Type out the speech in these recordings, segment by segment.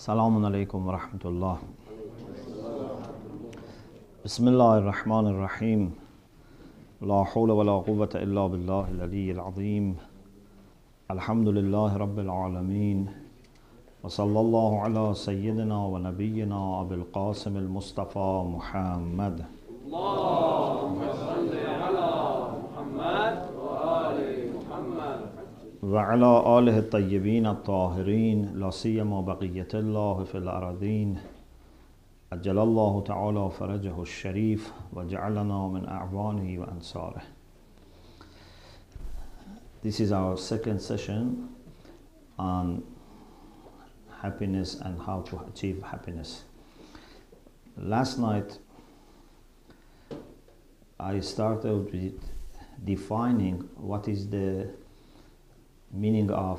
Assalamu alaikum wa rahmatullah. Bismillah ar-Rahman ar-Rahim. La hawla wa la quwwata illa billahi al-aliyyil azim. Alhamdulillahi rabbil alameen. Wa sallallahu ala sayyidina wa nabiyyina Abil Qasim al-Mustafa Muhammad. Allahumma salli ala Muhammad wa ali Muhammad. وعلى آله الطيبين الطاهرين لا سيما بقية الله في الأراضين أجل الله تعالى فرجه الشريف وجعلنا من أعوانه وأنصاره. This is our second session on happiness and how to achieve happiness. Last night I started with defining what is the meaning of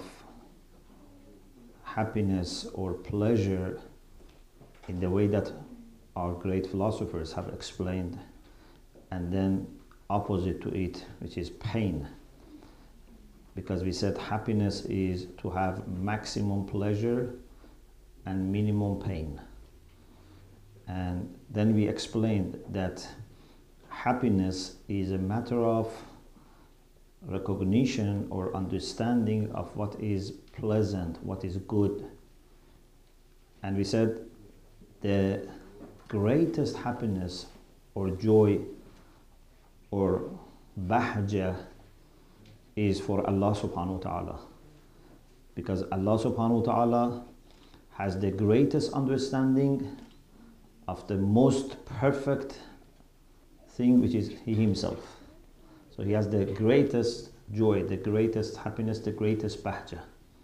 happiness or pleasure in the way that our great philosophers have explained, and then opposite to it, which is pain. Because we said happiness is to have maximum pleasure and minimum pain. And then we explained that happiness is a matter of recognition or understanding of what is pleasant, what is good. And we said the greatest happiness or joy or bahja is for Allah subhanahu wa ta'ala, because Allah subhanahu wa ta'ala has the greatest understanding of the most perfect thing, which is He Himself. So He has the greatest joy, the greatest happiness, the greatest bahja.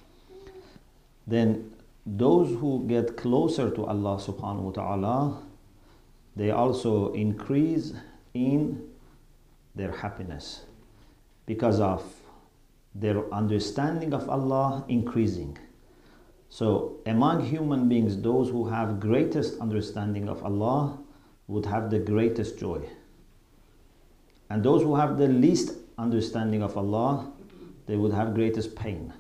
Then those who get closer to Allah subhanahu wa ta'ala, they also increase in their happiness because of their understanding of Allah increasing. So among human beings, those who have greatest understanding of Allah would have the greatest joy. And those who have the least understanding of Allah, they would have greatest pain.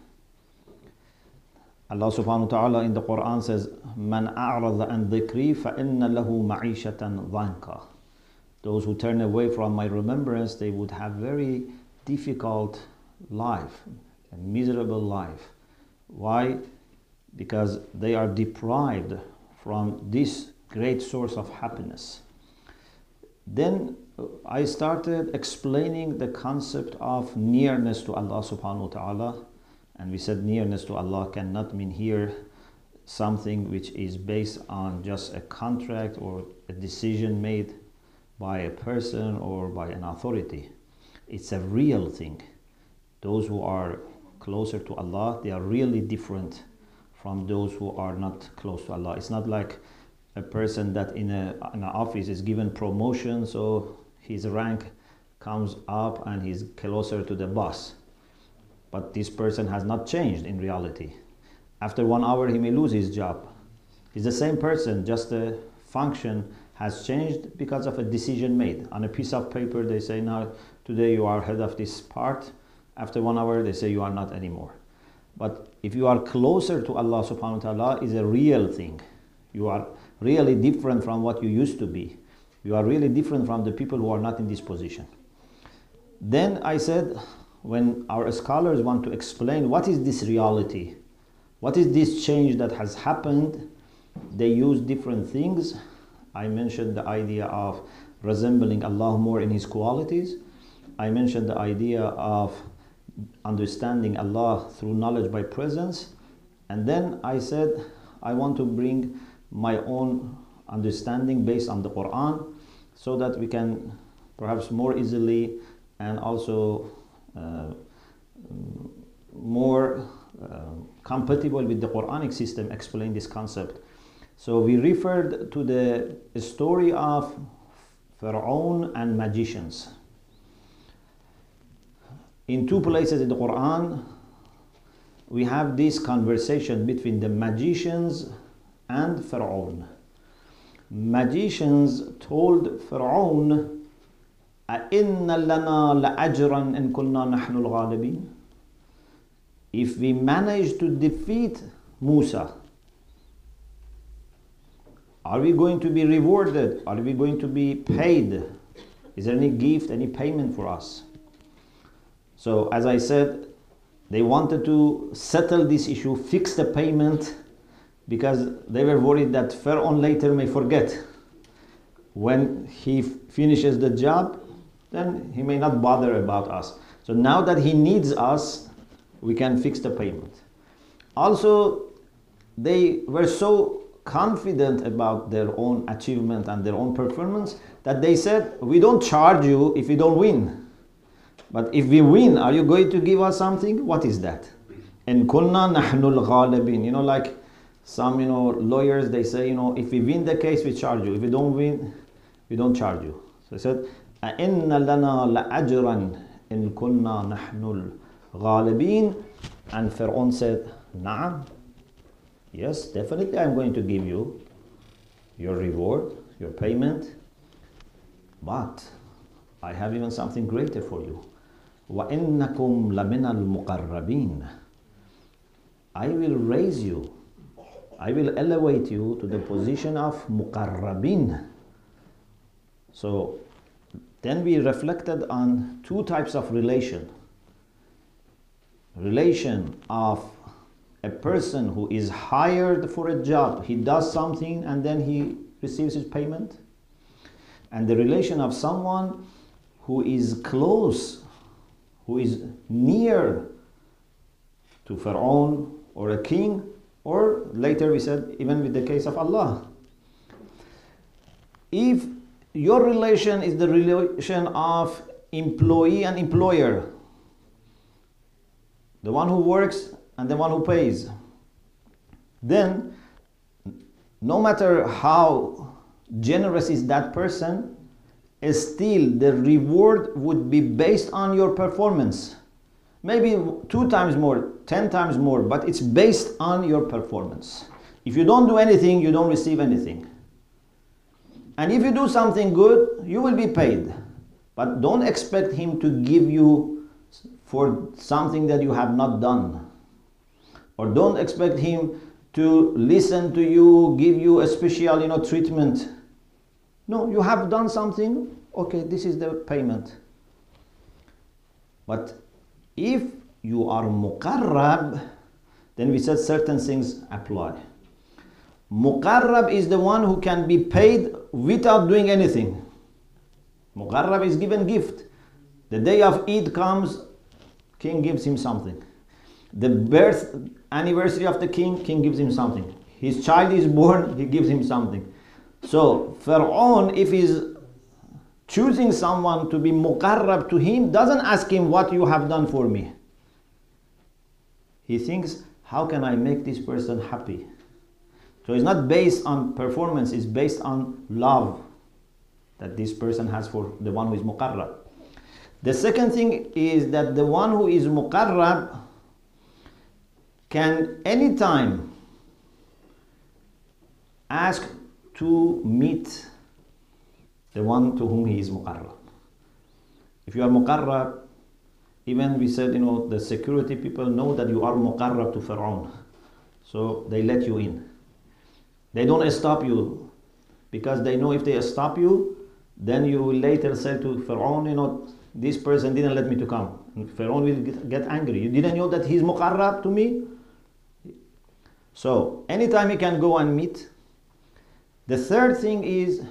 Allah subhanahu wa ta'ala in the Quran says, "Man a'rada an dhikri fa inna lahu ma'ishatan dhanka." Those who turn away from my remembrance, they would have very difficult life, a miserable life. Why? Because they are deprived from this great source of happiness. Then I started explaining the concept of nearness to Allah subhanahu wa ta'ala, and we said nearness to Allah cannot mean here something which is based on just a contract or a decision made by a person or by an authority. It's a real thing. Those who are closer to Allah, they are really different from those who are not close to Allah. It's not like a person that in an office is given promotion, so his rank comes up and he's closer to the boss. But this person has not changed in reality. After 1 hour, he may lose his job. He's the same person, just the function has changed because of a decision made. On a piece of paper, they say, now, today you are head of this part. After 1 hour, they say you are not anymore. But if you are closer to Allah subhanahu wa ta'ala, is a real thing. You are really different from what you used to be. You are really different from the people who are not in this position. Then I said, when our scholars want to explain what is this reality, what is this change that has happened, they use different things. I mentioned the idea of resembling Allah more in His qualities. I mentioned the idea of understanding Allah through knowledge by presence. And then I said, I want to bring my own understanding based on the Quran, so that we can perhaps more easily and also more compatible with the Quranic system explain this concept. So we referred to the story of Pharaoh and magicians. In 2 places in the Quran, we have this conversation between the magicians and Pharaoh. Magicians told Pharaoh, أَإِنَّ لَنَا لَأَجْرًا إِن كُنَّا نَحْنُ الْغَالِبِينَ. If we manage to defeat Musa, Are we going to be rewarded? Are we going to be paid? Is there any gift, any payment for us? So as I said, they wanted to settle this issue, fix the payment, because they were worried that Pharaoh later may forget. When he finishes the job, then he may not bother about us. So now that he needs us, we can fix the payment. Also, they were so confident about their own achievement and their own performance that they said, we don't charge you if we don't win. But if we win, are you going to give us something? What is that? In kunna nahnul ghalibin. You know, like some, lawyers, they say, if we win the case, we charge you. If we don't win, we don't charge you. So he said, أَإِنَّ لَنَا لَأَجْرًا إِن كُنَّا نَحْنُ الْغَالِبِينَ. And Pharaoh said, Na'am. Yes, definitely I'm going to give you your reward, your payment. But I have even something greater for you. وَإِنَّكُمْ لَمِنَ الْمُقَرَّبِينَ. I will raise you. I will elevate you to the position of muqarrabin. So then we reflected on two types of relation. Relation of a person who is hired for a job. He does something and then he receives his payment. And the relation of someone who is close, who is near to Pharaoh or a king, or later we said even with the case of Allah. If your relation is the relation of employee and employer, the one who works and the one who pays, then no matter how generous is that person, still the reward would be based on your performance. Maybe 2 times more, 10 times more, but it's based on your performance. If you don't do anything, you don't receive anything. And if you do something good, you will be paid. But don't expect him to give you for something that you have not done. Or don't expect him to listen to you, give you a special, treatment. No, you have done something, okay, this is the payment. But if you are muqarrab, then we said certain things apply. Muqarrab is the one who can be paid without doing anything. Muqarrab is given gift. The day of Eid comes, king gives him something. The birth anniversary of the king gives him something. His child is born, he gives him something. So Pharaoh, if he's choosing someone to be muqarrab to him, doesn't ask him what you have done for me. He thinks, how can I make this person happy? So it's not based on performance, it's based on love that this person has for the one who is muqarrab. The second thing is that the one who is muqarrab can anytime ask to meet the one to whom he is muqarrab. If you are muqarrab, even we said, the security people know that you are muqarrab to Pharaoh. So they let you in. They don't stop you because they know if they stop you, then you will later say to Pharaoh, this person didn't let me to come. And Pharaoh will get angry. You didn't know that he's muqarrab to me? So anytime he can go and meet. The third thing is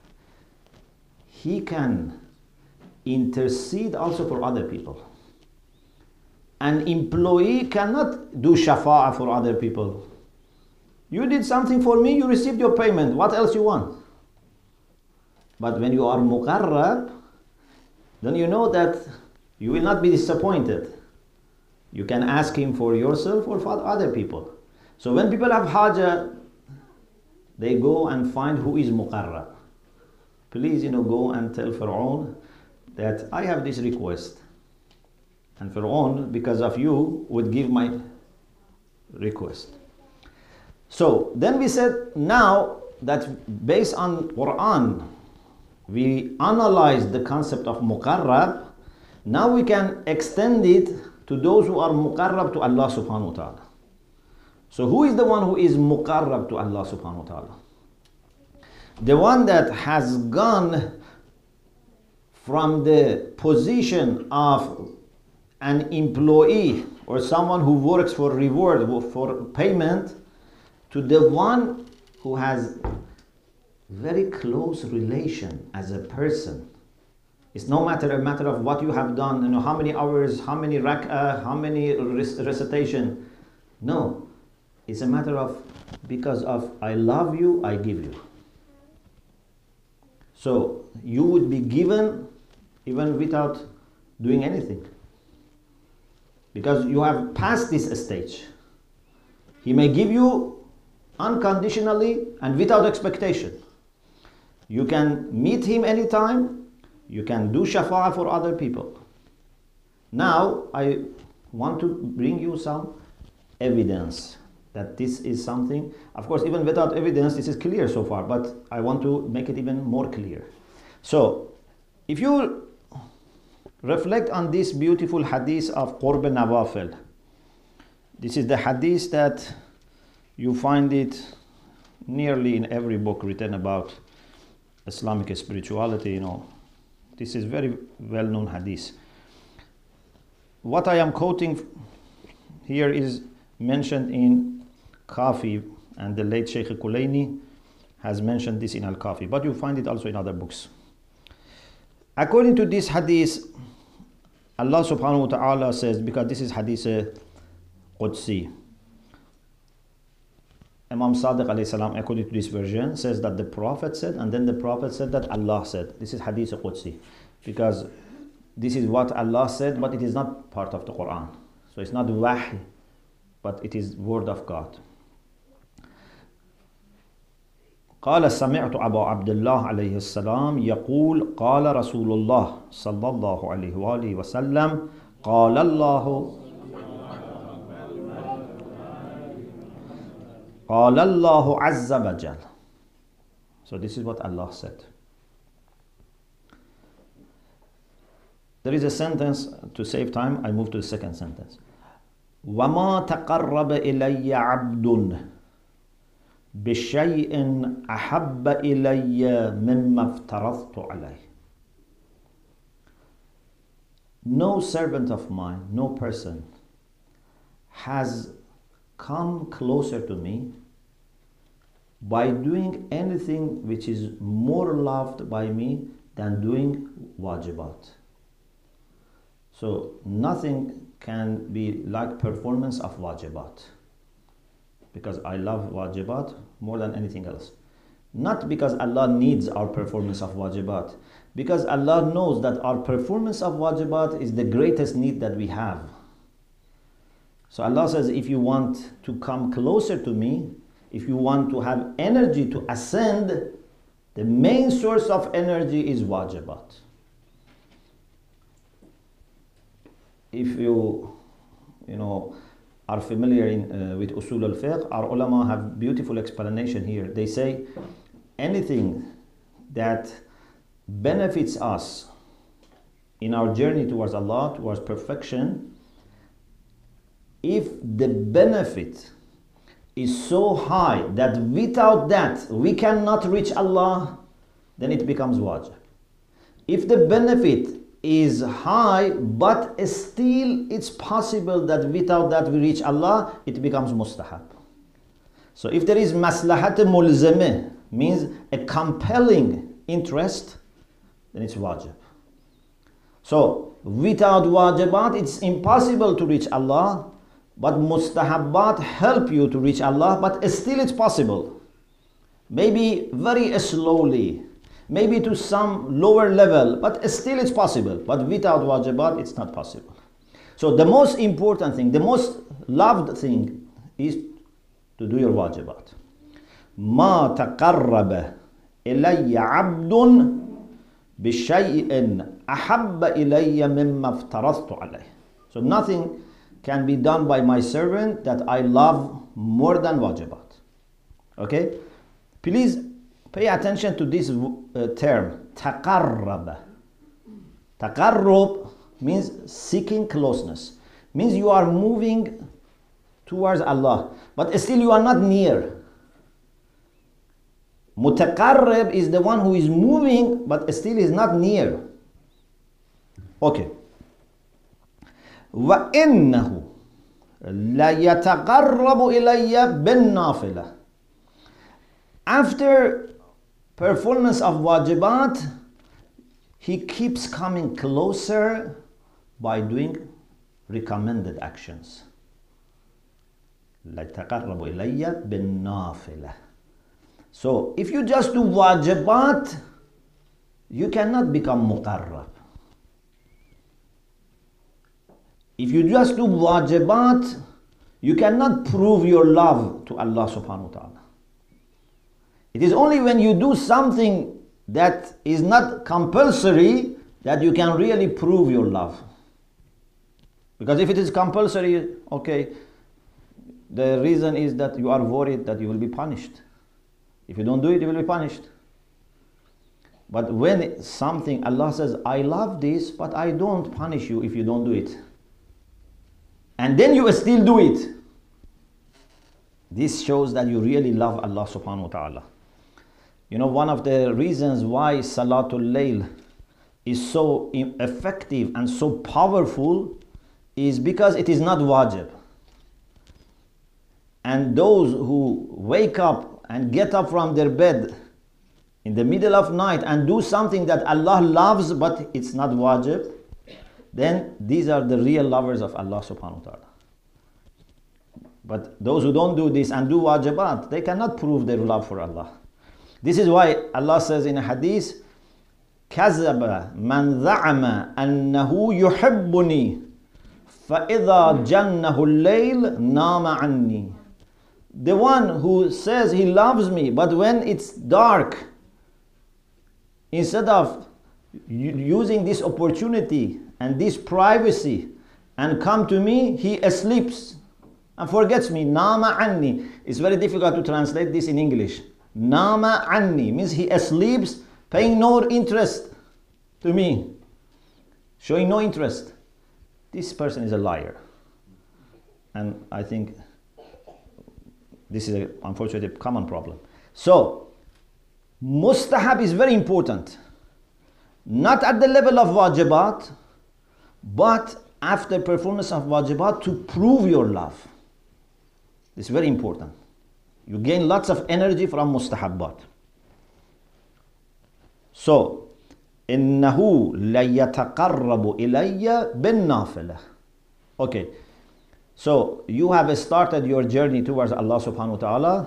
he can intercede also for other people. An employee cannot do shafa'ah for other people. You did something for me, you received your payment. What else you want? But when you are muqarrab, then you know that you will not be disappointed. You can ask him for yourself or for other people. So when people have haja, they go and find who is muqarrab. Please, go and tell Pharaoh that I have this request. And Pharaoh, because of you, would give my request. So then we said, now that based on Quran, we analyze the concept of muqarrab. Now we can extend it to those who are muqarrab to Allah subhanahu wa ta'ala. So who is the one who is muqarrab to Allah subhanahu wa ta'ala? The one that has gone from the position of an employee or someone who works for reward, for payment, to the one who has very close relation as a person. It's no matter a matter of what you have done, how many hours, how many rak'ah, how many recitation. No, it's a matter of because of I love you, I give you. So you would be given even without doing anything, because you have passed this stage. He may give you unconditionally and without expectation. You can meet him anytime. You can do shafa'ah for other people. Now, I want to bring you some evidence that this is something. Of course, even without evidence, this is clear so far, but I want to make it even more clear. So, if you reflect on this beautiful hadith of Qurb Nawafil, this is the hadith that you find it nearly in every book written about Islamic spirituality, This is very well-known hadith. What I am quoting here is mentioned in Kafi, and the late Sheikh Kulayni has mentioned this in Al-Kafi, but you find it also in other books. According to this hadith, Allah subhanahu wa ta'ala says, because this is hadith Qudsi, Imam Sadiq alayhi salam, according to this version, says that the Prophet said, and then the Prophet said that Allah said. This is Hadith Qudsi, because this is what Allah said, but it is not part of the Quran. So it's not wahy, but it is word of God. قال سمعت أبا عبد الله عليه السلام يقول قال رسول الله صلى الله عليه وآله وسلم قال الله قال الله عز وجل. So this is what Allah said. There is a sentence, to save time, I move to the second sentence. وَمَا تَقَرَّبَ إِلَيَّ عَبْدٌ بِشَيْءٍ أَحَبَّ إِلَيَّ مِمَّا افْتَرَضْتُ عَلَيْهِ. No servant of mine, no person has come closer to me by doing anything which is more loved by me than doing wajibat. So nothing can be like performance of wajibat, because I love wajibat more than anything else. Not because Allah needs our performance of wajibat, because Allah knows that our performance of wajibat is the greatest need that we have. So Allah says, if you want to come closer to me, if you want to have energy to ascend, the main source of energy is wajibat. If you are familiar with Usul al-Fiqh, our ulama have beautiful explanation here. They say anything that benefits us in our journey towards Allah, towards perfection, if the benefit is so high that without that we cannot reach Allah, then it becomes wajib. If the benefit is high but still it's possible that without that we reach Allah, it becomes mustahab. So if there is maslahat mulzameh, means a compelling interest, then it's wajib. So without wajibat it's impossible to reach Allah, but mustahabbat help you to reach Allah, but still it's possible. Maybe very slowly, maybe to some lower level, but still it's possible. But without wajibat, it's not possible. So the most important thing, the most loved thing is to do your wajibat. ما تقرب إلي عبد بشيء أحب إلي مما افترضت عليه. So nothing can be done by my servant that I love more than wajibat. Okay? Please pay attention to this term, taqarrab. Taqarrub means seeking closeness. Means you are moving towards Allah, but still you are not near. Mutaqarrib is the one who is moving but still is not near. Okay. وَإِنَّهُ لَيَتَقَرَّبُ إِلَيَّ بِالنَّافِلَةِ. After performance of wajibat, he keeps coming closer by doing recommended actions. لَيَتَقَرَّبُ إِلَيَّ بِالنَّافِلَةِ. So if you just do wajibat, you cannot become muqarrab. If you just do wajibat, you cannot prove your love to Allah subhanahu wa ta'ala. It is only when you do something that is not compulsory that you can really prove your love. Because if it is compulsory, okay, the reason is that you are worried that you will be punished. If you don't do it, you will be punished. But when something, Allah says, I love this, but I don't punish you if you don't do it. And then you still do it. This shows that you really love Allah subhanahu wa ta'ala. You know, one of the reasons why Salatul Layl is so effective and so powerful is because it is not wajib. And those who wake up and get up from their bed in the middle of night and do something that Allah loves but it's not wajib, then these are the real lovers of Allah subhanahu wa ta'ala. But those who don't do this and do wajibat, they cannot prove their love for Allah. This is why Allah says in a hadith, كَذَبَ مَنْ ذَعَمَ أَنَّهُ يُحِبُّنِي فَإِذَا جَنَّهُ اللَّيْلِ نَامَ عَنِّي. The one who says he loves me, but when it's dark, instead of using this opportunity and this privacy and come to me, he sleeps and forgets me. Nama anni. It's very difficult to translate this in English. Nama anni means he sleeps, paying no interest to me, showing no interest. This person is a liar. And I think this is unfortunately a common problem. So, mustahab is very important. Not at the level of wajibat, but after performance of wajibat to prove your love. This is very important. You gain lots of energy from mustahabbat. So, إِنَّهُ لَيَتَقَرَّبُ إِلَيَّ بِالنَّافِلَةِ. Okay, so you have started your journey towards Allah subhanahu wa ta'ala.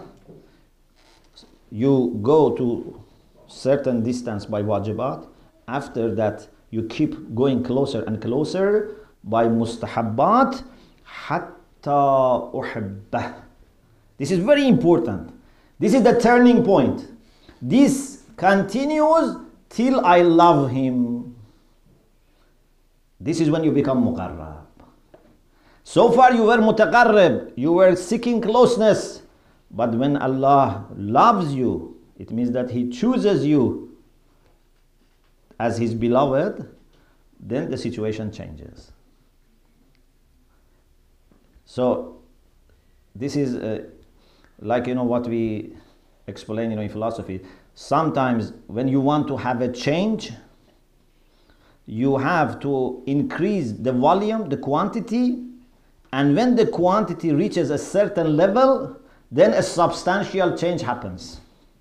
You go to certain distance by wajibat. After that, you keep going closer and closer by mustahabbat hatta uhibbah. This is very important. This is the turning point. This continues till I love him. This is when you become muqarrab. So far you were mutaqarrib, you were seeking closeness. But when Allah loves you, it means that he chooses you as his beloved, then the situation changes. So this is like, you know, what we explain, you know, in philosophy. Sometimes when you want to have a change, you have to increase the volume, the quantity, and when the quantity reaches a certain level, then a substantial change happens.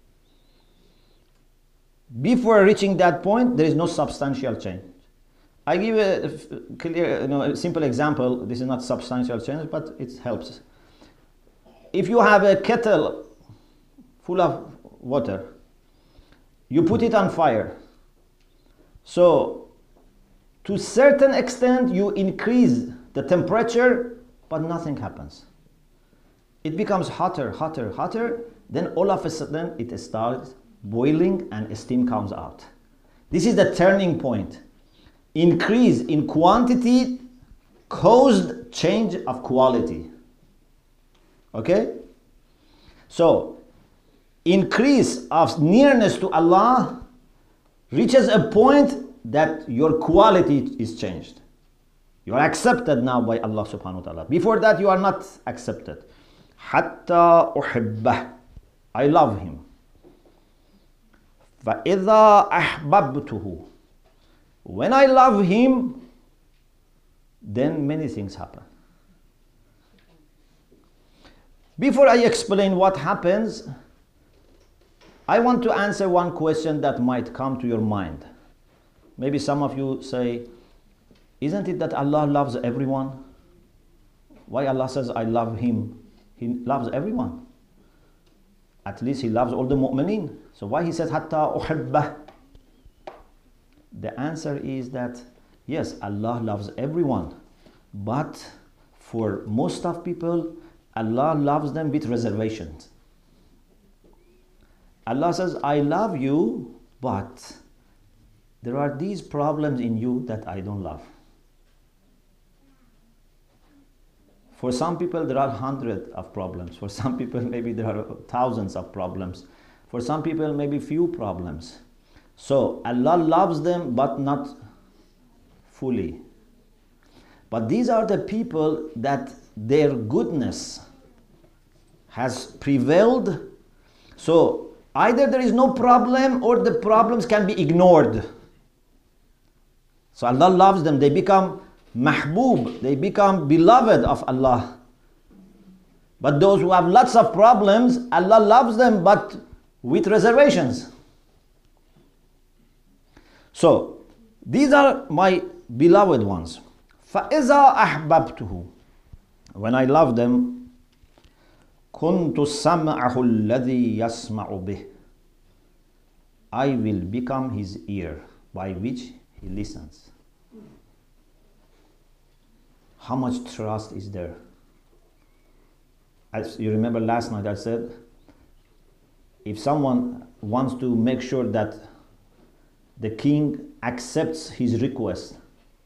Before reaching that point, there is no substantial change. I give a clear, a simple example. This is not substantial change, but it helps. If you have a kettle full of water, you put it on fire. So, to a certain extent, you increase the temperature, but nothing happens. It becomes hotter, hotter, hotter. Then all of a sudden, it starts boiling and steam comes out. This is the turning point. Increase in quantity caused change of quality. Okay? So, increase of nearness to Allah reaches a point that your quality is changed. You are accepted now by Allah subhanahu wa ta'ala. Before that, you are not accepted. Hatta uhibbah. I love him. فَإِذَا أَحْبَبْتُهُ. When I love him, then many things happen. Before I explain what happens, I want to answer one question that might come to your mind. Maybe some of you say, isn't it that Allah loves everyone? Why Allah says, I love him? He loves everyone. At least he loves all the mu'mineen. So why he says, hatta uhibbah? The answer is that, yes, Allah loves everyone. But for most of people, Allah loves them with reservations. Allah says, I love you, but there are these problems in you that I don't love. For some people, there are hundreds of problems. For some people, maybe there are thousands of problems. For some people, maybe few problems. So Allah loves them, but not fully. But these are the people that their goodness has prevailed. So either there is no problem or the problems can be ignored. So Allah loves them. They become mahbub. They become beloved of Allah. But those who have lots of problems, Allah loves them, but with reservations. So these are my beloved ones. فَإِذَا أَحْبَبْتُهُ. When I love them, كُنْتُ سَمْعَهُ الَّذِي يَسْمَعُ بِهِ. I will become his ear by which he listens. How much trust is there? As you remember last night I said, if someone wants to make sure that the king accepts his request,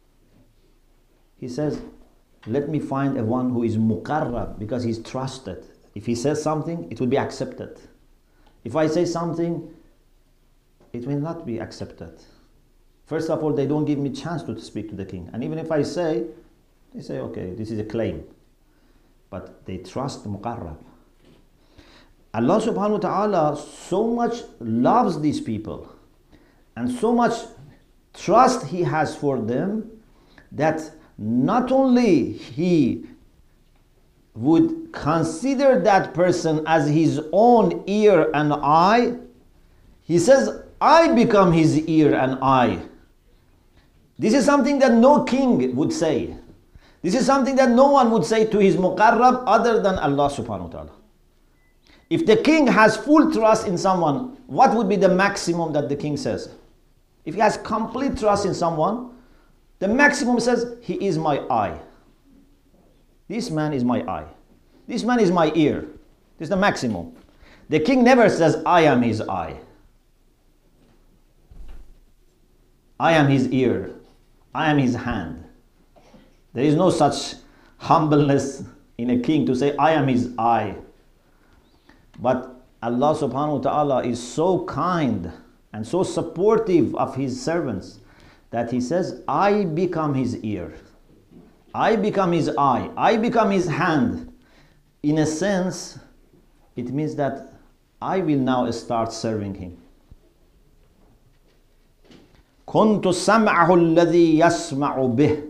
he says, let me find a one who is muqarrab, because he's trusted. If he says something, it will be accepted. If I say something, it will not be accepted. First of all, they don't give me chance to speak to the king. And even if I say, they say, okay, this is a claim. But they trust muqarrab. Allah subhanahu wa ta'ala so much loves these people and so much trust he has for them that not only he would consider that person as his own ear and eye, he says, I become his ear and eye. This is something that no king would say. This is something that no one would say to his muqarrab other than Allah subhanahu wa ta'ala. If the king has full trust in someone, what would be the maximum that the king says? If he has complete trust in someone, the maximum says, he is my eye. This man is my eye. This man is my ear. This is the maximum. The king never says, I am his eye. I am his ear. I am his hand. There is no such humbleness in a king to say, I am his eye. But Allah subhanahu wa ta'ala is so kind and so supportive of his servants that he says, I become his ear. I become his eye. I become his hand. In a sense, it means that I will now start serving him. كُنْتُ سَمْعَهُ الَّذِي يَسْمَعُ بِهِ.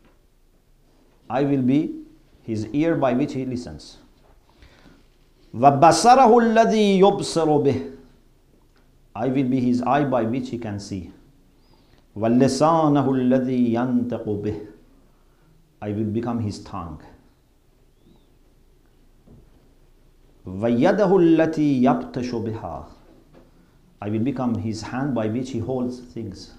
I will be his ear by which he listens. وَبَصَرَهُ الَّذِي يُبْصِرُ بِهِ. I will be his eye by which he can see. وَلِّسَانَهُ الَّذِي يَنْتَقُ بِهِ. I will become his tongue. وَيَدَهُ الَّتِي يَبْتَشُ بِهَا. I will become his hand by which he holds things.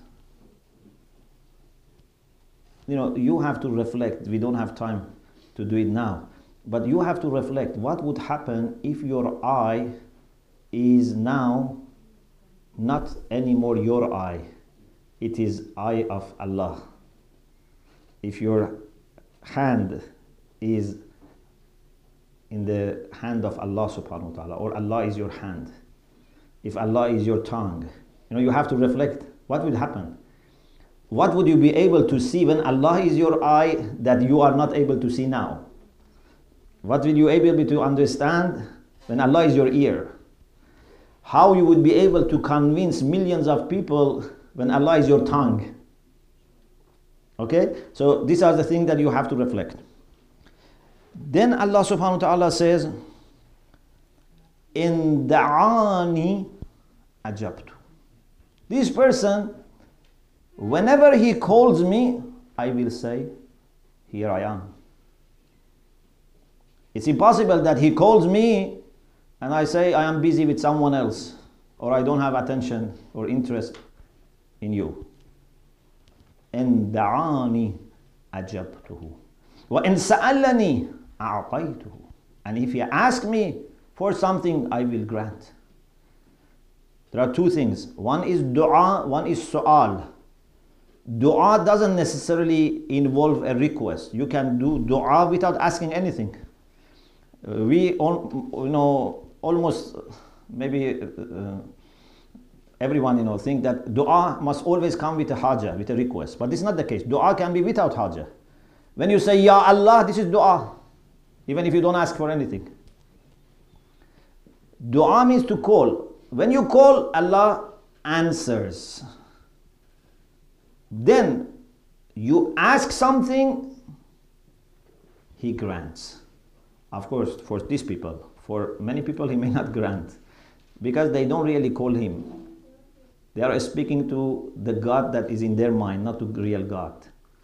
You know, you have to reflect. We don't have time to do it now. But you have to reflect. What would happen if your eye is now not anymore your eye? It is eye of Allah. If your hand is in the hand of Allah subhanahu wa ta'ala, or Allah is your hand, if Allah is your tongue, you know, you have to reflect. What will happen? What would you be able to see when Allah is your eye that you are not able to see now? What will you be able to understand when Allah is your ear? how you would be able to convince millions of people when Allah is your tongue. Okay? So these are the things that you have to reflect. Then Allah subhanahu wa ta'ala says, in da'ani ajabtu. This person, whenever he calls me, I will say, here I am. It's impossible that he calls me and I say I am busy with someone else, or I don't have attention or interest in you. إن دعاني أجبته وإن سألني أعطيته. And if you ask me for something, I will grant. There are two things. One is dua, one is su'al. Dua doesn't necessarily involve a request. You can do dua without asking anything. We almost maybe everyone think that dua must always come with a haja, with a request. But this is not the case. Dua can be without haja. When you say Ya Allah, this is dua, even if you don't ask for anything. Dua means to call. When you call, Allah answers. Then you ask something, He grants. Of course, for these people. For many people, He may not grant, because they don't really call Him. They are speaking to the God that is in their mind, not to the real God.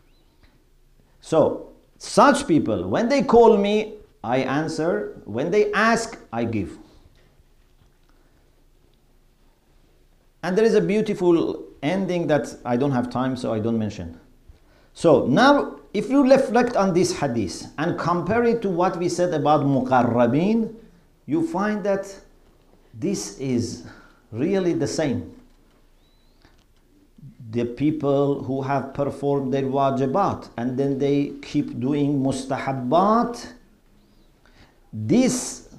So, such people, when they call me, I answer. When they ask, I give. And there is a beautiful ending that I don't have time, so I don't mention. So now, if you reflect on this hadith and compare it to what we said about muqarrabin, you find that this is really the same. The people who have performed their wajibat and then they keep doing mustahabbat, this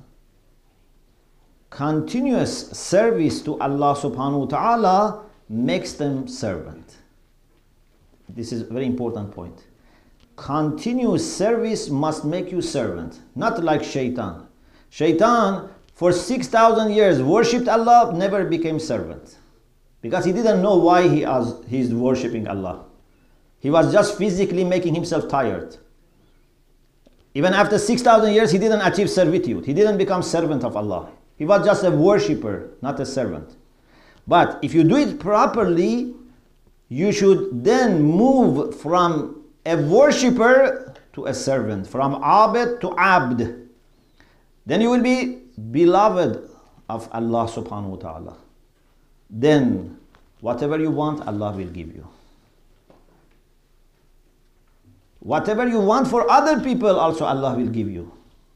continuous service to Allah subhanahu wa ta'ala makes them servant. This is a very important point. Continuous service must make you servant, not like shaitan. Shaitan for 6,000 years worshipped Allah, never became servant, because he didn't know why he's worshipping Allah. He was just physically making himself tired. Even after 6,000 years, he didn't achieve servitude. He didn't become servant of Allah. He was just a worshipper, not a servant. But if you do it properly, you should then move from a worshipper to a servant, from abd to abd. Then you will be beloved of Allah subhanahu wa ta'ala. Then whatever you want, Allah will give you. Whatever you want for other people, also Allah will give you.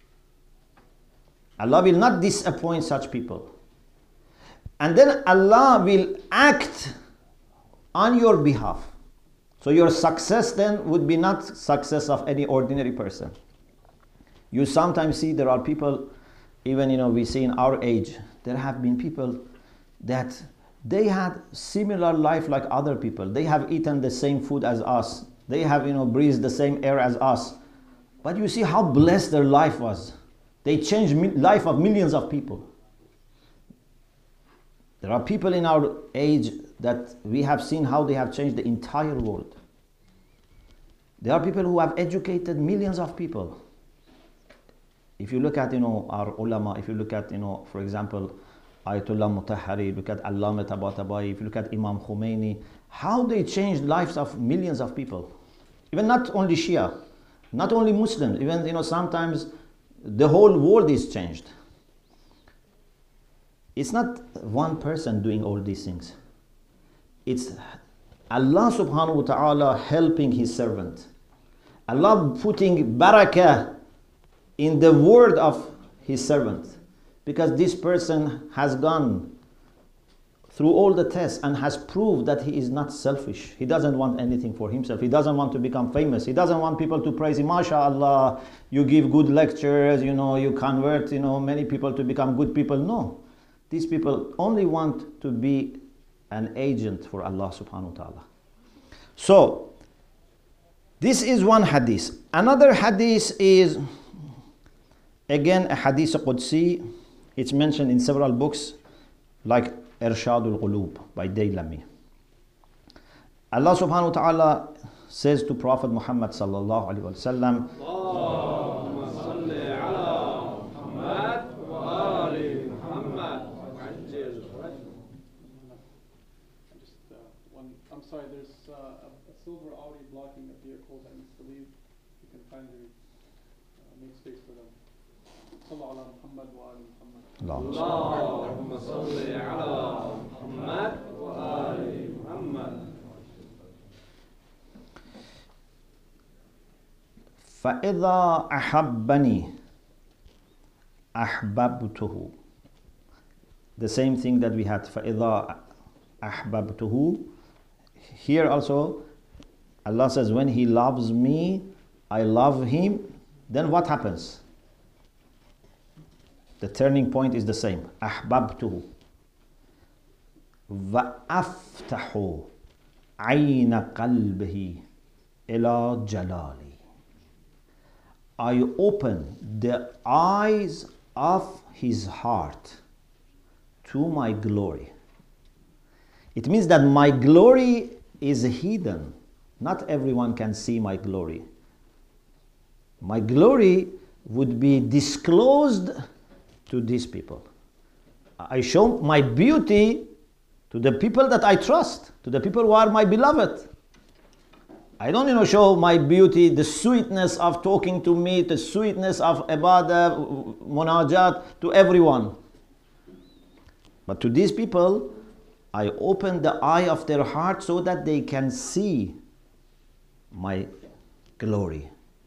Allah will not disappoint such people. And then Allah will act on your behalf. So your success then would be not success of any ordinary person. You sometimes see there are people, even we see in our age, there have been people that they had similar life like other people. They have eaten the same food as us. They have breathed the same air as us. But you see how blessed their life was. They changed life of millions of people. There are people in our age that we have seen how they have changed the entire world. There are people who have educated millions of people. If you look at our ulama, if you look at for example Ayatollah Mutahhari, look at Allama Tabatabai, if you look at Imam Khomeini, how they changed lives of millions of people. Even not only Shia, not only Muslims, even sometimes the whole world is changed. It's not one person doing all these things. It's Allah subhanahu wa ta'ala helping His servant. Allah putting barakah in the word of His servant. Because this person has gone through all the tests and has proved that he is not selfish. He doesn't want anything for himself. He doesn't want to become famous. He doesn't want people to praise him. MashaAllah, you give good lectures, you convert many people to become good people. No. These people only want to be an agent for Allah subhanahu wa ta'ala. So, this is one hadith. Another hadith is, again, a hadith Qudsi. It's mentioned in several books. like Irshadul Qulub by Daylami. Allah subhanahu wa ta'ala says to Prophet Muhammad sallallahu alaihi wasallam, I'm sorry, there's a silver Audi blocking a vehicle that needs to leave. You can kindly make space for them. Sallallahu ala Muhammad wa ali Muhammad. Allahumma salli ala Muhammad wa ali Muhammad. فَإِذَا أَحَبَّنِي أَحْبَبْتُهُ. The same thing that we had, فَإِذَا أَحْبَبْتُهُ. Here also, Allah says, when He loves me, I love Him. Then what happens? The turning point is the same. أَحْبَبْتُهُ وَأَفْتَحُ عَيْنَ قَلْبِهِ إِلَى جَلَالِهِ. I open the eyes of his heart to my glory. It means that my glory is hidden. Not everyone can see my glory. My glory would be disclosed to these people. I show my beauty to the people that I trust, to the people who are my beloved. I don't show my beauty, the sweetness of talking to me, the sweetness of ibadah, munajat, to everyone. But to these people, I open the eye of their heart so that they can see my glory.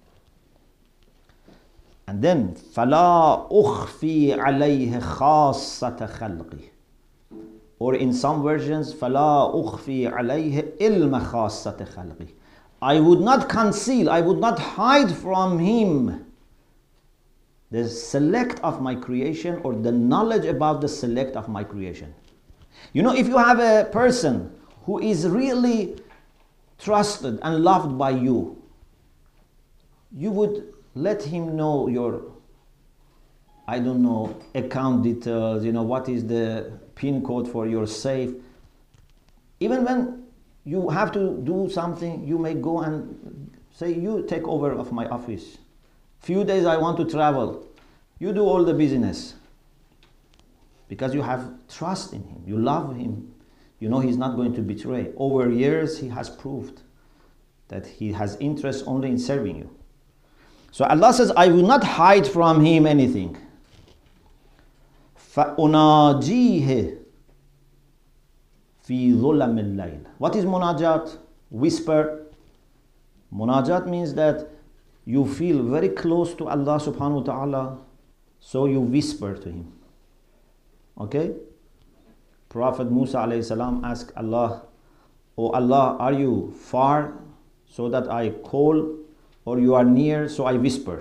And then, فَلَا أُخْفِي عَلَيْهِ خَاصَّةَ خَلْقِهِ. Or in some versions, فَلَا أُخْفِي عَلَيْهِ إِلْمَ خَاصَّةَ خَلْقِهِ. I would not conceal, I would not hide from him the select of my creation or the knowledge about the select of my creation. If you have a person who is really trusted and loved by you, you would let him know your, account details, what is the PIN code for your safe. Even when you have to do something, you may go and say, you take over of my office. Few days I want to travel. You do all the business. Because you have trust in him. You love him. You know he's not going to betray. Over years, he has proved that he has interest only in serving you. So Allah says, I will not hide from him anything. فَأُنَاجِيهِ fi dhulam al-layl. What is munajat? Whisper. Munajat means that you feel very close to Allah subhanahu wa ta'ala, so you whisper to him. Okay? Prophet Musa alayhi salam asked Allah, "Oh Allah, are you far so that I call, or you are near so I whisper?"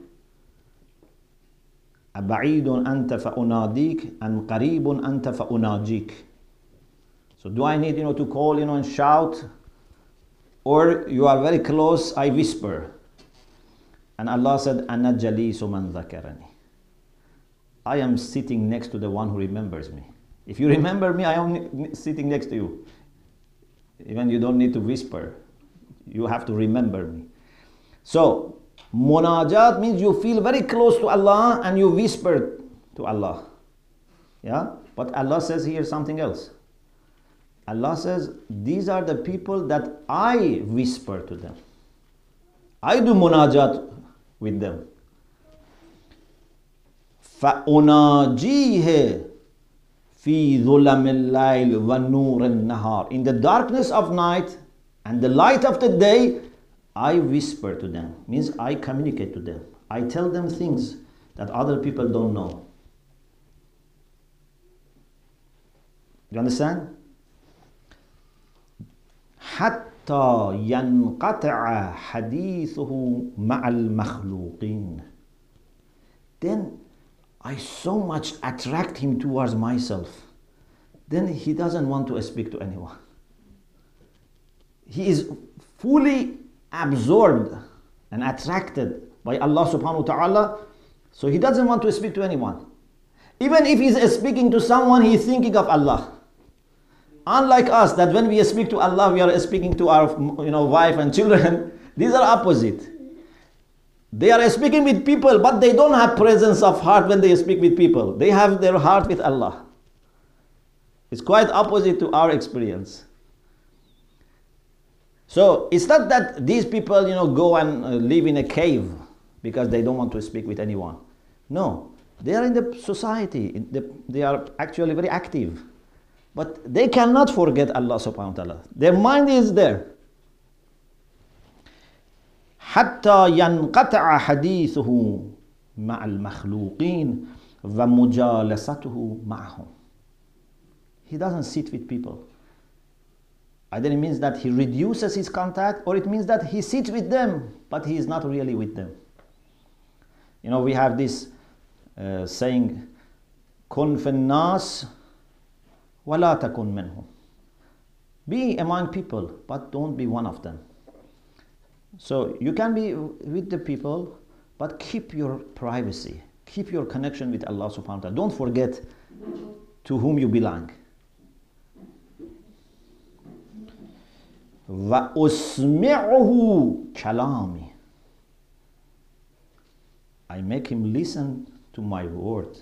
Aba'idun anta fa'unadik and qaribun anta fa'unajik. So do I need to call and shout, or you are very close, I whisper? And Allah said, Ana jalisu man dhakarani. I am sitting next to the one who remembers me. If you remember me, I am sitting next to you. Even you don't need to whisper. You have to remember me. So, munajat means you feel very close to Allah and you whisper to Allah. Yeah? But Allah says here something else. Allah says, these are the people that I whisper to them. I do munajat with them. فَأُنَاجِيهِ فِي ظُلَمِ اللَّيْلِ وَنُورِ النَّهَارِ. In the darkness of night and the light of the day, I whisper to them. Means I communicate to them. I tell them things that other people don't know. You understand? حتى ينقطع حديثه مع المخلوقين. Then I so much attract him towards myself. Then he doesn't want to speak to anyone. He is fully absorbed and attracted by Allah subhanahu wa ta'ala, so he doesn't want to speak to anyone. Even if he's speaking to someone, he's thinking of Allah. Unlike us, that when we speak to Allah, we are speaking to our wife and children. These are opposite. They are speaking with people, but they don't have presence of heart when they speak with people. They have their heart with Allah. It's quite opposite to our experience. So it's not that these people, go and live in a cave because they don't want to speak with anyone. No, they are in the society. They are actually very active. But they cannot forget Allah subhanahu wa ta'ala. Their mind is there. حتى ينقطع حديثه مع المخلوقين ومجالسته معهم. He doesn't sit with people. Either it means that he reduces his contact, or it means that he sits with them, but he is not really with them. We have this saying, كن في الناس ولا تكن منهم. Be among people, but don't be one of them. So you can be with the people, but keep your privacy. Keep your connection with Allah subhanahu wa ta'ala. Don't forget to whom you belong. وَأُسْمِعُهُ كَلَامِ. I make him listen to my word.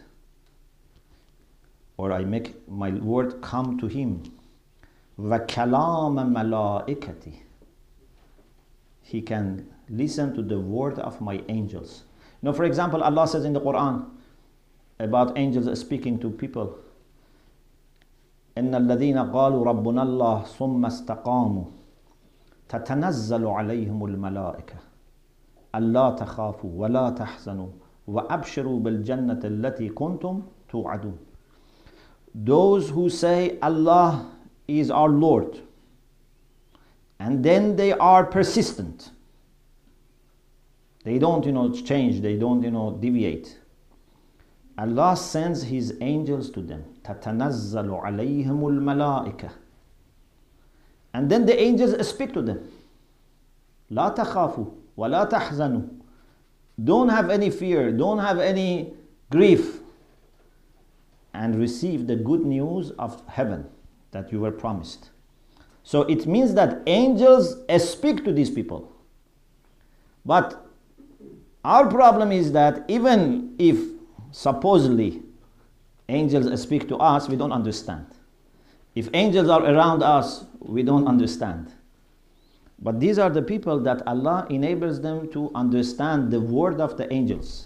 Or I make my word come to him. وَكَلَامَ مَلَائِكَتِي. He can listen to the word of my angels. For example, Allah says in the Quran about angels speaking to people. إِنَّ الَّذِينَ قَالُوا رَبُّنَا اللَّهُ ثُمَّ اسْتَقَامُوا تَتَنَزَّلُ عَلَيْهِمُ الْمَلَائِكَةُ أَلَّا تَخَافُوا وَلَا تَحْزَنُوا وَأَبْشِرُوا بِالْجَنَّةِ الَّتِي كُنْتُمْ تُوعَدُونَ. Those who say Allah is our Lord, and then they are persistent. They don't, change. They don't, deviate. Allah sends His angels to them. تَتَنَزَّلُ عَلَيْهِمُ الْمَلَائِكَةُ. And then the angels speak to them. لَا تَخَافُوا وَلَا تَحْزَنُوا. Don't have any fear. Don't have any grief. And receive the good news of heaven that you were promised. So it means that angels speak to these people. But our problem is that even if supposedly angels speak to us, we don't understand. If angels are around us, we don't understand. But these are the people that Allah enables them to understand the word of the angels.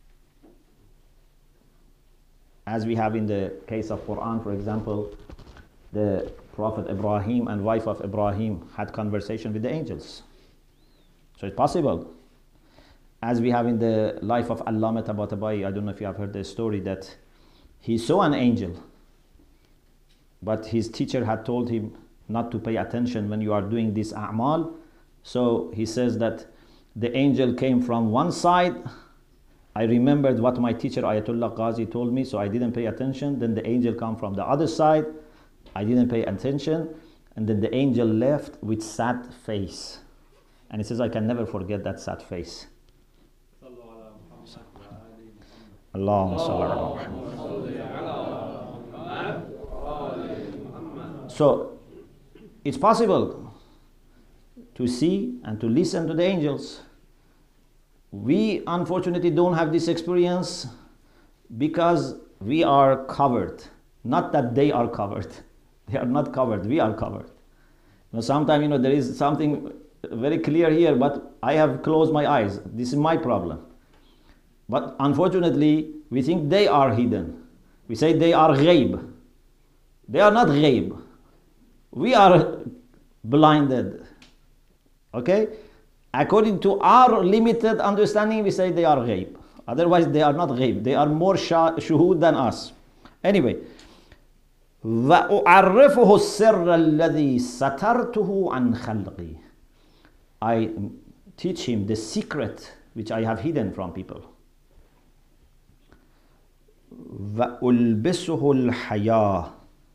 As we have in the case of Quran, for example, the Prophet Ibrahim and wife of Ibrahim had conversation with the angels. So it's possible. As we have in the life of Allama Tabatabai, I don't know if you have heard the story that he saw an angel, but his teacher had told him not to pay attention when you are doing this a'mal. So he says that the angel came from one side. I remembered what my teacher Ayatollah Qazi told me, so I didn't pay attention. Then the angel came from the other side. I didn't pay attention. And then the angel left with sad face. And he says, I can never forget that sad face. Allahumma salli ala Muhammad. So it's possible to see and to listen to the angels. We unfortunately don't have this experience because we are covered. Not that they are covered. They are not covered. We are covered. Sometimes there is something very clear here, but I have closed my eyes. This is my problem. But unfortunately, we think they are hidden. We say they are ghaib. They are not ghaib. We are blinded. Okay? According to our limited understanding, we say they are ghaib. Otherwise, they are not ghaib. They are more shuhud than us. Anyway. وَأُعَرِّفُهُ السِّرَّ الَّذِي سَتَرْتُهُ عَنْ خَلْقِي. I teach him the secret which I have hidden from people. وَأُلْبِسُهُ الْحَيَاةَ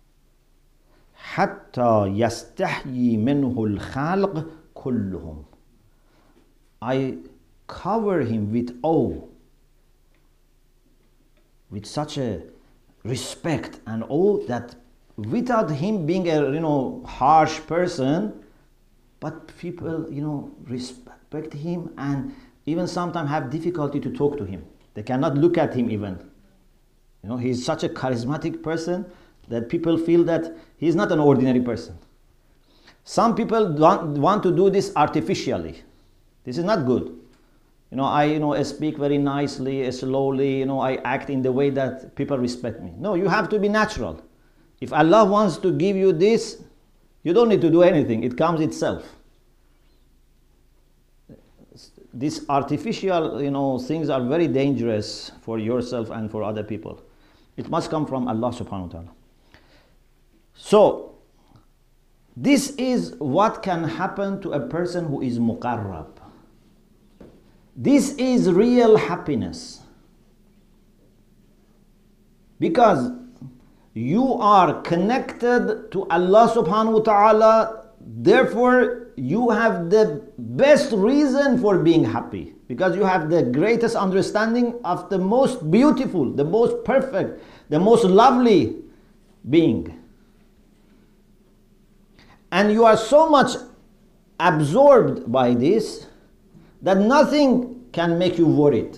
حَتَّى يَسْتَحْيِي مِنْهُ الْخَلْقِ كُلُّهُمْ. I cover him with awe, with such a respect and awe that without him being a harsh person, but people respect him and even sometimes have difficulty to talk to him. They cannot look at him even. He's such a charismatic person that people feel that he's not an ordinary person. Some people want to do this artificially. This is not good. I speak very nicely, slowly, I act in the way that people respect me. No, you have to be natural. If Allah wants to give you this, you don't need to do anything. It comes itself. These artificial, things are very dangerous for yourself and for other people. It must come from Allah subhanahu wa ta'ala. So, this is what can happen to a person who is muqarrab. This is real happiness. Because you are connected to Allah subhanahu wa ta'ala, therefore you have the best reason for being happy. Because you have the greatest understanding of the most beautiful, the most perfect, the most lovely being. And you are so much absorbed by this that nothing can make you worried.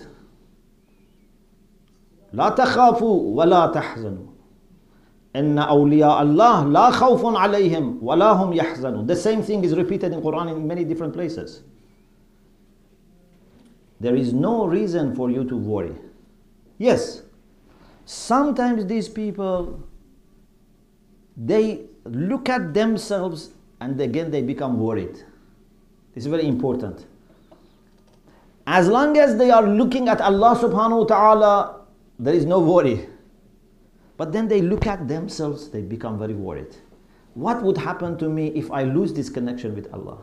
لا تخافوا ولا تحزنوا إن أولياء الله لا خوف عليهم ولا هم يحزنون. The same thing is repeated in Quran in many different places. There is no reason for you to worry. Yes, sometimes these people, they look at themselves and again they become worried. This is very important. As long as they are looking at Allah subhanahu wa ta'ala, there is no worry. But then they look at themselves, they become very worried. What would happen to me if I lose this connection with Allah?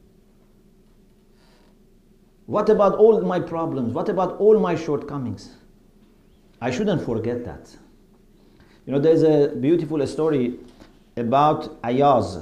What about all my problems? What about all my shortcomings? I shouldn't forget that. There's a beautiful story about Ayaz.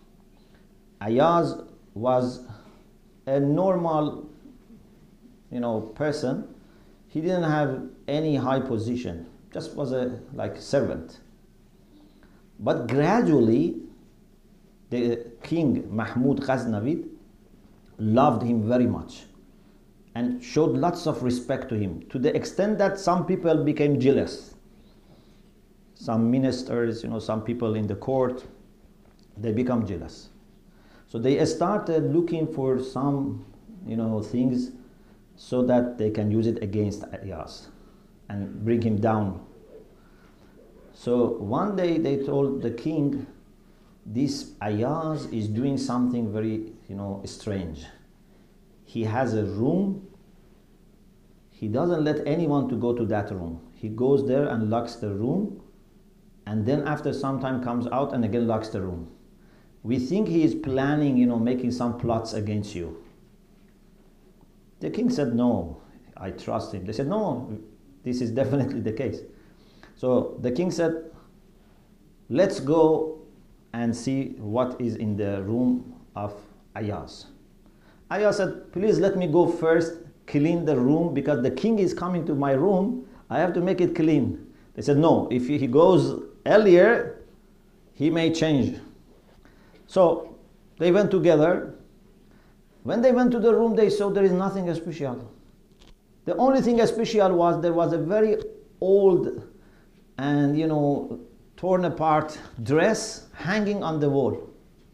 Ayaz was a normal, person. He didn't have any high position, just was a servant. But gradually, the king Mahmud Ghaznavid loved him very much and showed lots of respect to him, to the extent that some people became jealous. Some ministers, some people in the court, they become jealous. So they started looking for some, things so that they can use it against Ayaz and bring him down. So one day they told the king, this Ayaz is doing something very, strange. He has a room. He doesn't let anyone to go to that room. He goes there and locks the room, and then after some time comes out and again locks the room. We think he is planning, making some plots against you. The king said, no, I trust him. They said, no, this is definitely the case. So the king said, let's go and see what is in the room of Ayaz. Ayaz said, please let me go first, clean the room, because the king is coming to my room, I have to make it clean. They said, no, if he goes earlier, he may change. So they went together. When they went to the room, they saw there is nothing special. The only thing special was there was a very old and torn apart dress hanging on the wall.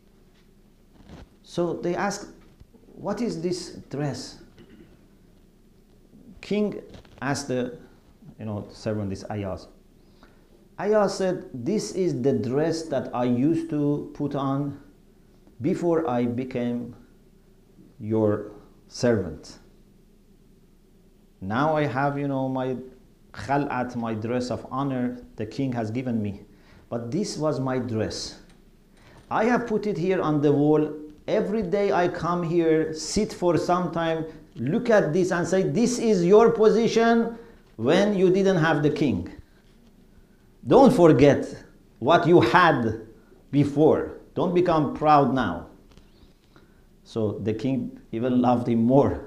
So they asked, what is this dress? King asked the servant, this Ayaz. Ayaz said, this is the dress that I used to put on before I became your servant. Now I have, my khal'at, my dress of honor the king has given me. But this was my dress. I have put it here on the wall. Every day I come here, sit for some time, look at this and say, this is your position when you didn't have the king. Don't forget what you had before. Don't become proud now. So the king even loved him more.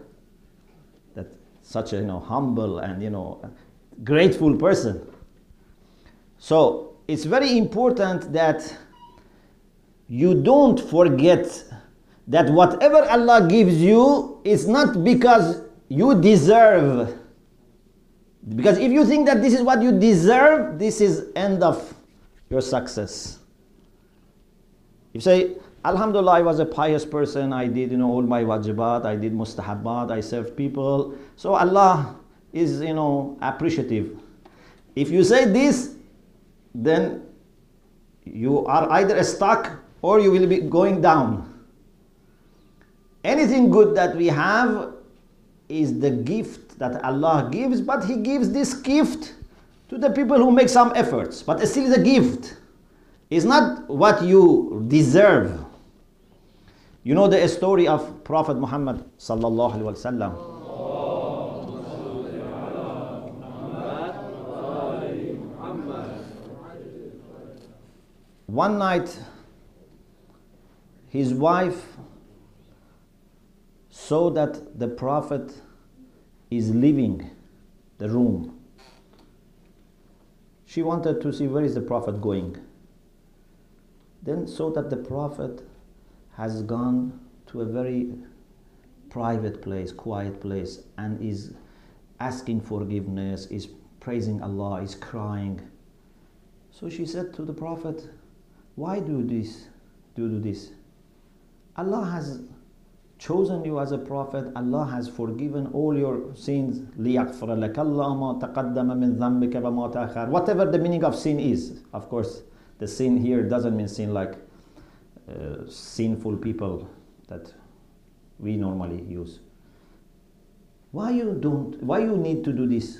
That such a humble and grateful person. So it's very important that you don't forget that whatever Allah gives you is not because you deserve. Because if you think that this is what you deserve, this is end of your success. You say, Alhamdulillah, I was a pious person, I did all my wajibat, I did mustahabbat, I served people. So Allah is appreciative. If you say this, then you are either stuck or you will be going down. Anything good that we have is the gift that Allah gives, but He gives this gift to the people who make some efforts. But still is a gift. It's not what you deserve. You know the story of Prophet Muhammad sallallahu alaihi wasallam. One night, his wife saw that the Prophet is leaving the room. She wanted to see where is the Prophet going. Then saw that the Prophet has gone to a very private place, quiet place, and is asking forgiveness, is praising Allah, is crying. So she said to the Prophet, why do this? Do this? Allah has chosen you as a prophet. Allah has forgiven all your sins. لِيَغْفِرَ لَكَ اللَّهُ مَا تَقَدَّمَ مِنْ ذَنبِكَ وَمَا تَأَخَّرَ. Whatever the meaning of sin is. Of course, the sin here doesn't mean sin like sinful people that we normally use. Why you need to do this?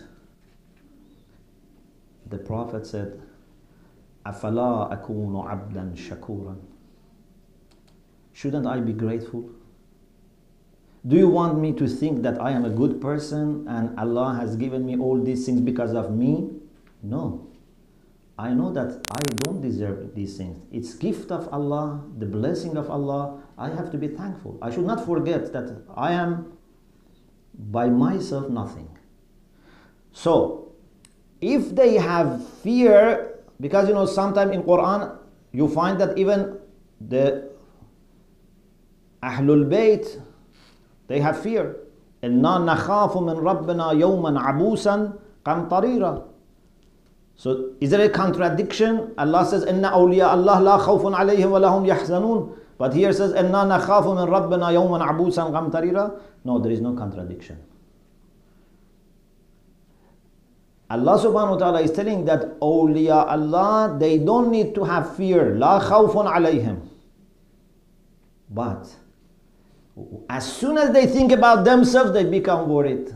The Prophet said, أَفَلَا أَكُونُ عَبْدًا شَكُورًا. Shouldn't I be grateful? Do you want me to think that I am a good person and Allah has given me all these things because of me? No. I know that I don't deserve these things. It's gift of Allah, the blessing of Allah. I have to be thankful. I should not forget that I am by myself nothing. So, if they have fear, because sometimes in Quran you find that even the Ahlul Bayt, they have fear. إِنَّا نَخَافُ مِنْ رَبِّنَا يَوْمًا عَبُوسًا قَمْطَرِيرًا. So is there a contradiction? Allah says, إِنَّ أَوْلِيَاءَ اللَّهِ لَا خَوْفٌ عَلَيْهِمْ وَلَا هُمْ يَحْزَنُونَ. But here says, إِنَّا نَخَافُ مِنْ رَبِّنَا يَوْمًا عَبُوسًا قَمْطَرِيرًا. No, there is no contradiction. Allah subhanahu wa ta'ala is telling that awliya Allah, they don't need to have fear. La khawfun alayhim. But as soon as they think about themselves, they become worried.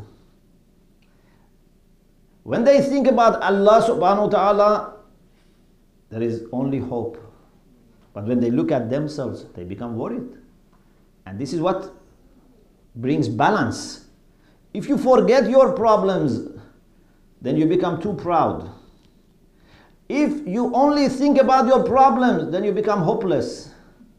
When they think about Allah subhanahu wa ta'ala, there is only hope. But when they look at themselves, they become worried. And this is what brings balance. If you forget your problems, then you become too proud. If you only think about your problems, then you become hopeless.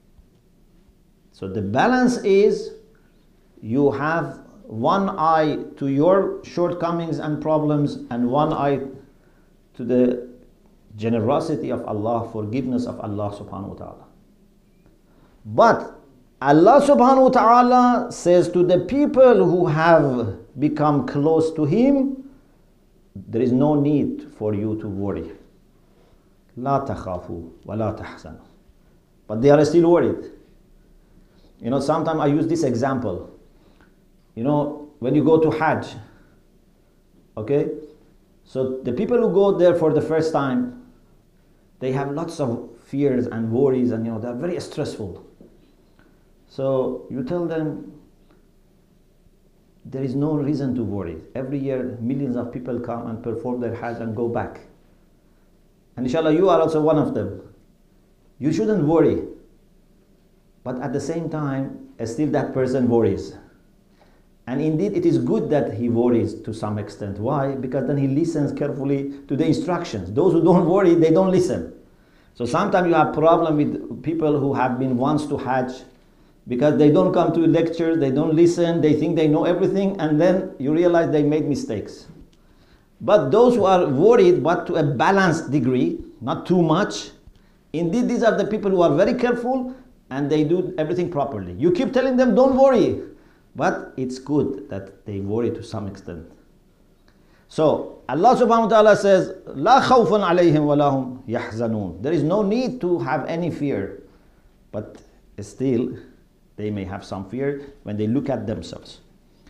So the balance is you have one eye to your shortcomings and problems and one eye to the generosity of Allah, forgiveness of Allah subhanahu wa ta'ala. But Allah subhanahu wa ta'ala says to the people who have become close to Him, there is no need for you to worry. لا تخافوا ولا تحزنوا. But they are still worried. Sometimes I use this example. When you go to Hajj, okay? So the people who go there for the first time, they have lots of fears and worries and they're very stressful. So you tell them, there is no reason to worry. Every year, millions of people come and perform their Hajj and go back. And inshallah, you are also one of them. You shouldn't worry. But at the same time, still that person worries. And indeed, it is good that he worries to some extent. Why? Because then he listens carefully to the instructions. Those who don't worry, they don't listen. So sometimes you have problem with people who have been once to Hajj, because they don't come to lectures, they don't listen, they think they know everything, and then you realize they made mistakes. But those who are worried, but to a balanced degree, not too much, indeed these are the people who are very careful and they do everything properly. You keep telling them, don't worry, but it's good that they worry to some extent. So Allah subhanahu wa ta'ala says, لا خوف عليهم ولا هم يحزنون. There is no need to have any fear, but still they may have some fear when they look at themselves.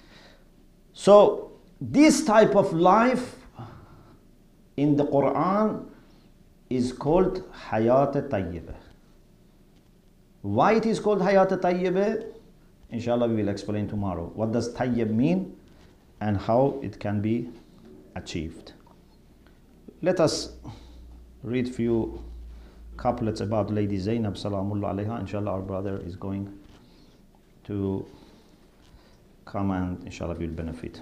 So this type of life in the Quran is called Hayat Tayyibah. Why it is called Hayat Tayyibah? Inshallah we will explain tomorrow. What does Tayyib mean and how it can be achieved. Let us read few couplets about Lady Zainab Salamullah alayha. Inshallah our brother is going to come and inshallah we will benefit.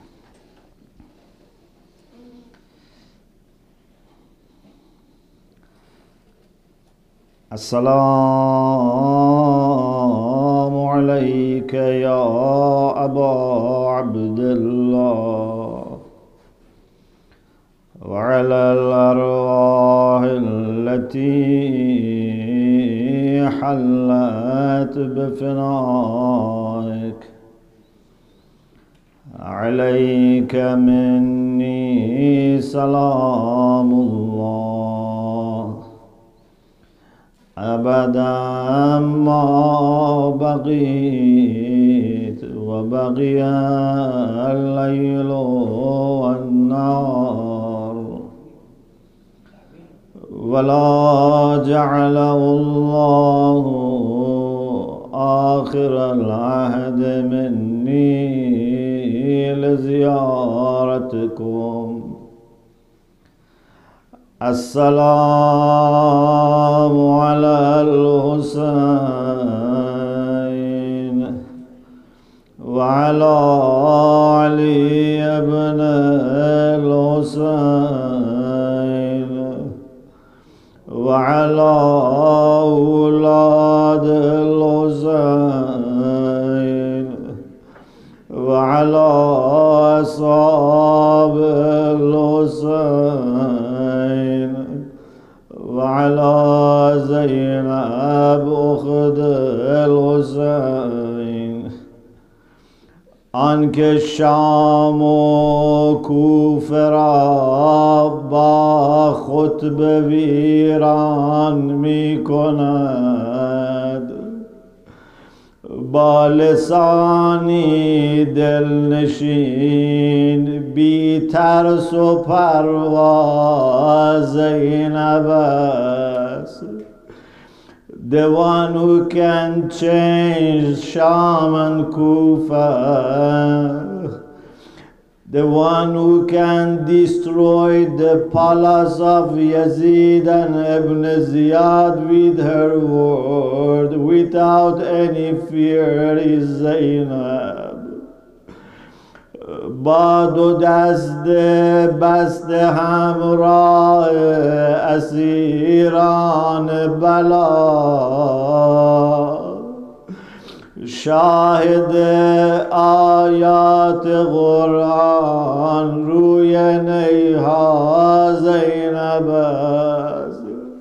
Assalamu alayka ya Aba Abdullah wa ala al-arwah allati hallat bifinaik alayka minni salamullah أبدا ما بقيت وبقي الليل والنهار ولا جعله الله آخر العهد مني لزيارتكم السلام على الحسين وعلى علي بن الحسين وعلى أولاد الحسين وعلى أصحاب الحسين وعلى زينب أخت الحسين آنکه شام و کوفه را با خطبه ویران می کند با لسانی دلنشین بی ترس و پروا زینب است. The one who can change Sham and Kufa, the one who can destroy the palace of Yazid and Ibn Ziyad with her word without any fear is Zainab. با دو دست بسته همراه اسیران بلا شاهد آیات قرآن روی نیها زینب است.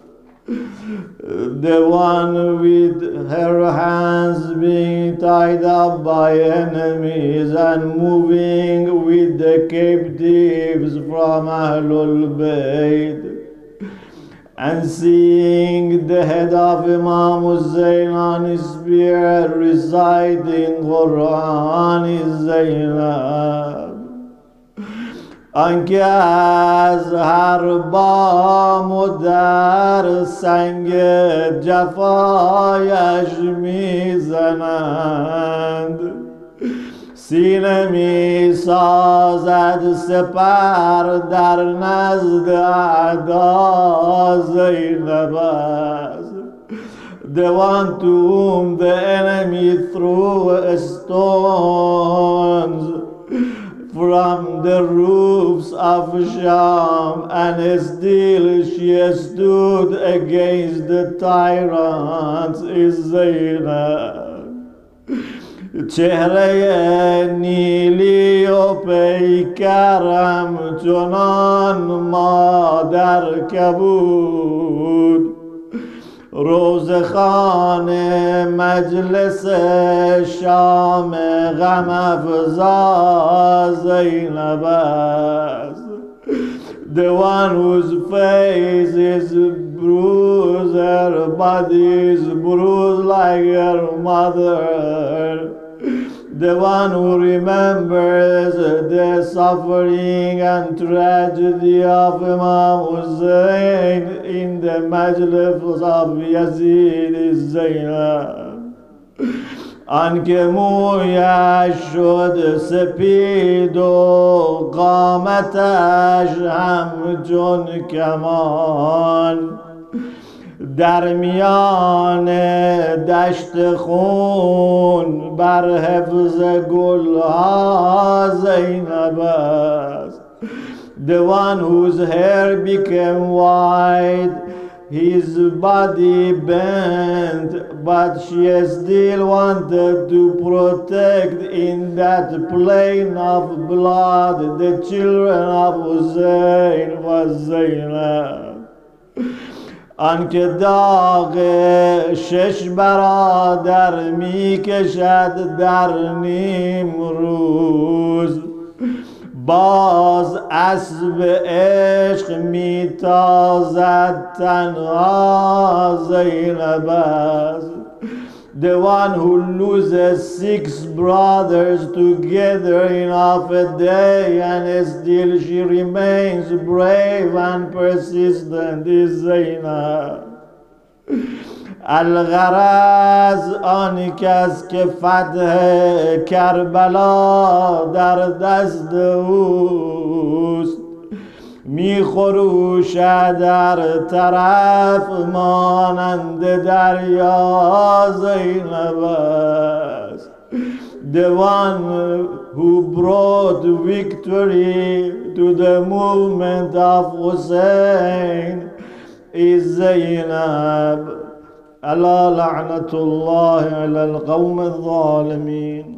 The one with her hands being tied up by enemies and moving with the captives from Ahlul Bayt and seeing the head of Imam Hussein on his spear reciting Quran is Zainab. آنکه از هر بام و در سنگ جفایش میزنند سینه می سازد سپر در نزد اعدا زینب است. The one to whom the enemy threw stones from the roofs of Sham, and still she stood against the tyrants is Zainab. چهره نیلی و پیکرم چنان مادر که بود، روزخانه مجلس شام غم افزا زینب است. The one whose face is bruised, her body is bruised like her mother. The one who remembers the suffering and tragedy of Imam Hussein in the majlis of Yazid is Zainab. آنکه مویش شد سپید و قامتش همچون کمان، در میان دشت خون بر حفظ گلها زینب است. The one whose hair became white, his body bent, but she still wanted to protect in that plain of blood the children of Hussein was Zainab. آنکه داغ 6 برادر می کشد در نیم روز، باز اسب عشق می تازد تنها زینب است. The one who loses 6 brothers together in half a day and still she remains brave and persistent is Zainab. الغرض آن کس که فتح کربلا در دست اوست، می خروشد در طرف مانند دریا زینب است. The one who brought victory to the movement of Hussein is Zainab. ألا لعنة الله على القوم الظالمين.